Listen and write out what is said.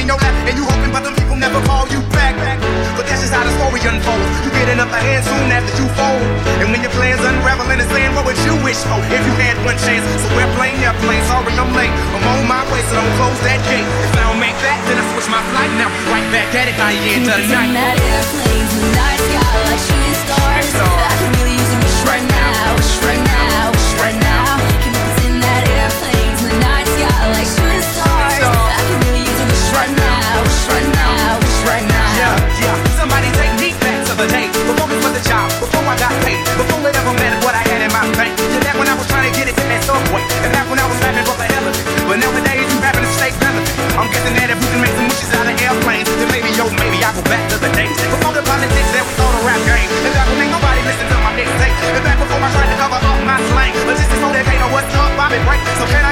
in your lap, and you hoping, but them people never call you back. But that's just how the story unfolds. You get in up the hand soon after you fold. And when your plans unravel and it's saying, what would you wish for if you had one chance? So we're playing airplane, sorry I'm late. I'm on my way, so don't close that gate. If I don't make that, then I switch my flight and I'll be right back at it by the end of the night. That airplane's in the night sky like shooting stars. I can really use a wish right now, wish right now, wish right now. Cupid's in that airplane's in the night sky like shooting stars. I can really use a wish right now, wish right now, wish right now. Yeah, somebody take me back to the day before it was a job, before I got paid, before it ever mattered what I had in my bank. Yeah, back when I was trying to get it in that subway, and back when I was rapping for the hell of it. But nowadays you rapping to stay relevant. I'm guessing that if we can make some wishes out of airplanes, then maybe I go back to the days before the politics that we thought a rap game. And back when ain't nobody listen to my mixtape, and back before I tried to cover up my slang. But just before they know what's up, Bobby break. So can